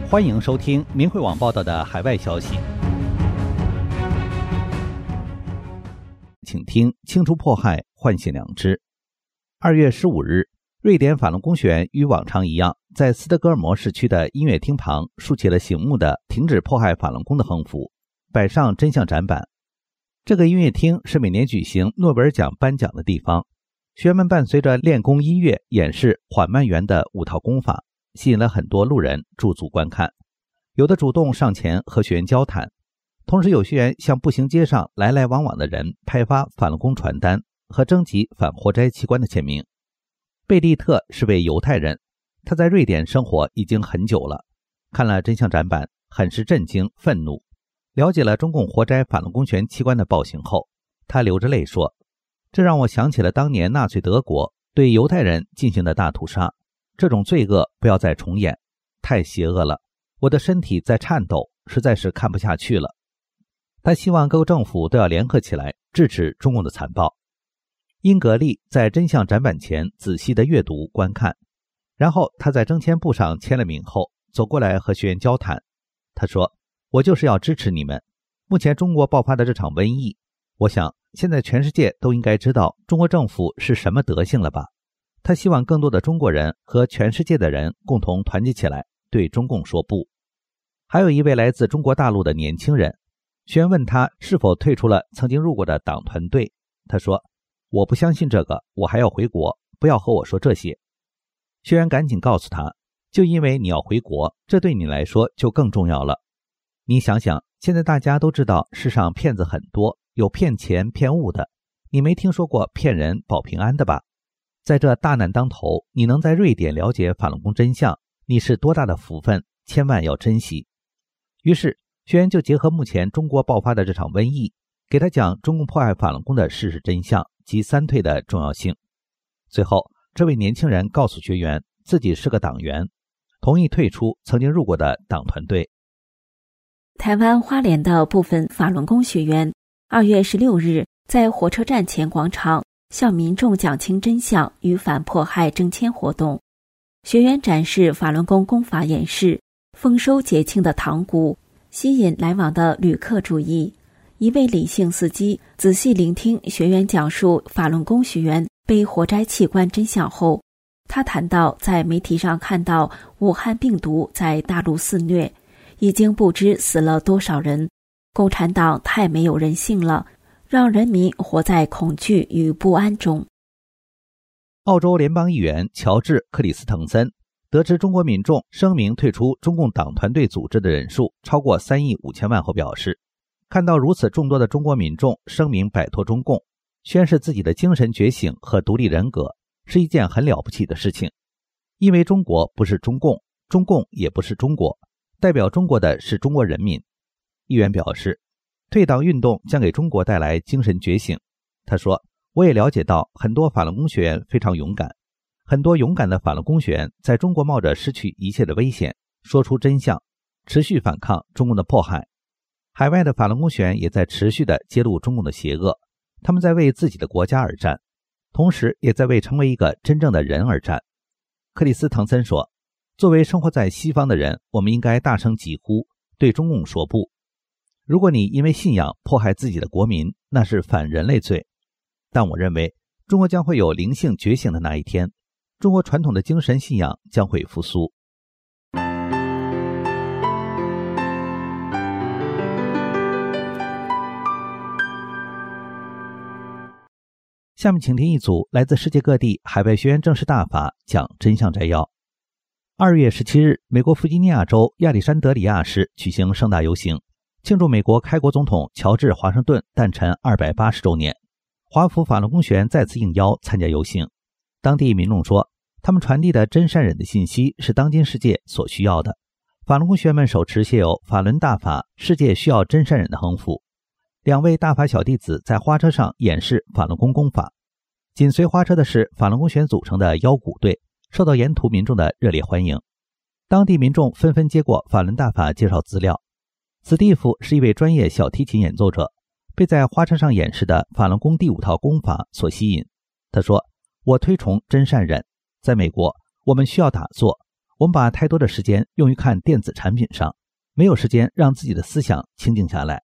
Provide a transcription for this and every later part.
欢迎收听明慧网报道的海外消息。请听清除迫害，唤醒良知。2月15日，瑞典法轮功学员与往常一样，在斯德哥尔摩市区的音乐厅旁竖起了醒目的停止迫害法轮功的横幅，摆上真相展板。这个音乐厅是每年举行诺贝尔奖颁奖的地方，学员们伴随着练功音乐演示缓慢圆的5套功法，吸引了很多路人驻足观看，有的主动上前和学员交谈，同时有学员向步行街上来来往往的人派发法轮功传单和征集反活摘器官的签名。贝利特是位犹太人，他在瑞典生活已经很久了，看了真相展板很是震惊愤怒，了解了中共活摘法轮功学员器官的暴行后，他流着泪说，这让我想起了当年纳粹德国对犹太人进行的大屠杀，这种罪恶不要再重演，太邪恶了，我的身体在颤抖，实在是看不下去了。他希望各个政府都要联合起来制止中共的残暴。英格丽在真相展板前仔细地阅读观看，然后他在征签簿上签了名后走过来和学员交谈。他说，我就是要支持你们，目前中国爆发的这场瘟疫，我想现在全世界都应该知道中国政府是什么德行了吧。他希望更多的中国人和全世界的人共同团结起来对中共说不。还有一位来自中国大陆的年轻人，学员问他是否退出了曾经入过的党团队，他说，我不相信这个，我还要回国，不要和我说这些。学员赶紧告诉他，就因为你要回国，这对你来说就更重要了。你想想，现在大家都知道世上骗子很多，有骗钱骗物的，你没听说过骗人保平安的吧？在这大难当头，你能在瑞典了解法轮功真相，你是多大的福分，千万要珍惜。于是学员就结合目前中国爆发的这场瘟疫，给他讲中共迫害法轮功的事实真相及3退的重要性。最后这位年轻人告诉学员自己是个党员，同意退出曾经入过的党团队。 台湾花莲的部分法轮功学员2月16日在火车站前广场向民众讲清真相与反迫害征签活动，学员展示法轮功功法演示，丰收节庆的堂鼓，吸引来往的旅客注意。一位李姓司机仔细聆听学员讲述法轮功学员被活摘器官真相后，他谈到在媒体上看到武汉病毒在大陆肆虐，已经不知死了多少人，共产党太没有人性了，让人民活在恐惧与不安中。 澳洲联邦议员乔治·克里斯滕森得知中国民众声明退出中共党团队组织的人数超过3亿5千万后表示，看到如此众多的中国民众声明摆脱中共，宣示自己的精神觉醒和独立人格，是一件很了不起的事情。因为中国不是中共，中共也不是中国，代表中国的是中国人民。议员表示，退党运动将给中国带来精神觉醒。他说，我也了解到很多法轮功学员非常勇敢，很多勇敢的法轮功学员在中国冒着失去一切的危险，说出真相，持续反抗中共的迫害。海外的法轮功学员也在持续地揭露中共的邪恶，他们在为自己的国家而战，同时也在为成为一个真正的人而战。克里斯滕森说，作为生活在西方的人，我们应该大声疾呼，对中共说不。如果你因为信仰迫害自己的国民，那是反人类罪。但我认为中国将会有灵性觉醒的那一天，中国传统的精神信仰将会复苏。下面请听一组来自世界各地海外学员正式大法讲真相摘要。2月17日，美国弗吉尼亚州亚历山德里亚市举行盛大游行，庆祝美国开国总统乔治·华盛顿诞辰280周年。华府法轮功学员再次应邀参加游行。当地民众说，他们传递的真善忍的信息是当今世界所需要的。法轮功学员们手持写有法轮大法世界需要真善忍的横幅。2位大法小弟子在花车上演示法轮功功法，紧随花车的是法轮功学员组成的腰鼓队，受到沿途民众的热烈欢迎。当地民众纷纷接过法轮大法介绍资料。史蒂夫是一位专业小提琴演奏者，被在花车上演示的法轮功第5套功法所吸引。他说，我推崇真善忍，在美国我们需要打坐， 我们把太多的时间用于看电子产品上，没有时间让自己的思想清静下来。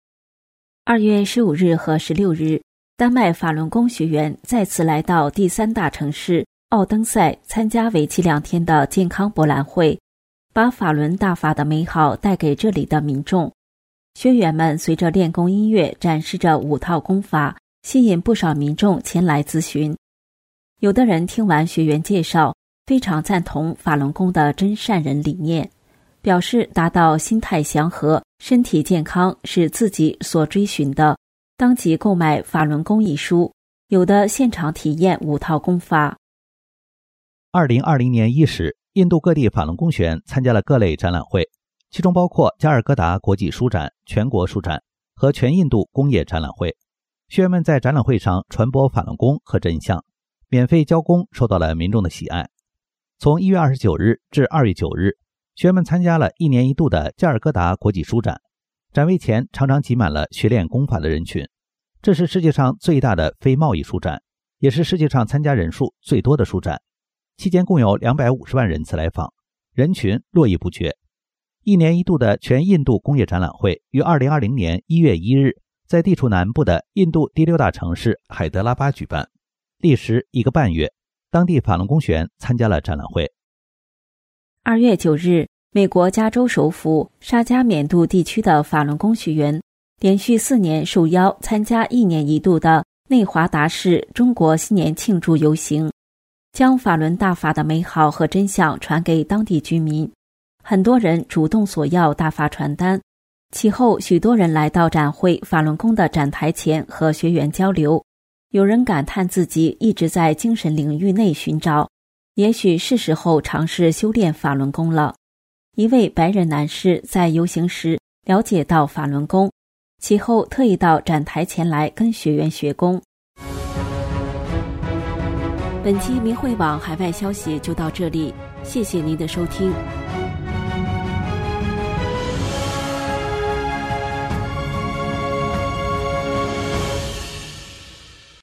2月15日和16日，丹麦法轮功学员再次来到第3大城市奥登塞参加为期2天的健康博览会，把法轮大法的美好带给这里的民众。学员们随着练功音乐展示着5套功法，吸引不少民众前来咨询。有的人听完学员介绍，非常赞同法轮功的真善人理念，表示达到心态祥和、身体健康是自己所追寻的，当即购买《法轮功》一书，有的现场体验5套功法。 2020年伊始，印度各地法轮功学员参加了各类展览会，其中包括加尔各答国际书展、全国书展和全印度工业展览会。学员们在展览会上传播法轮功和真相，免费教功受到了民众的喜爱。从1月29日至2月9日，学员们参加了1年1度的加尔各答国际书展，展位前常常挤满了学练功法的人群。这是世界上最大的非贸易书展，也是世界上参加人数最多的书展。期间共有250万人次来访，人群络绎不绝。1年1度的全印度工业展览会于2020年1月1日在地处南部的印度第6大城市海德拉巴举办，历时1个半月。当地法轮功学员参加了展览会。 2月9日，美国加州首府沙加缅度地区的法轮功学员连续4年受邀参加1年1度的内华达市中国新年庆祝游行，将法轮大法的美好和真相传给当地居民。很多人主动索要大法传单，其后许多人来到展会法轮功的展台前和学员交流。有人感叹自己一直在精神领域内寻找，也许是时候尝试修炼法轮功了。一位白人男士在游行时了解到法轮功，其后特意到展台前来跟学员学功。本期明慧网海外消息就到这里，谢谢您的收听。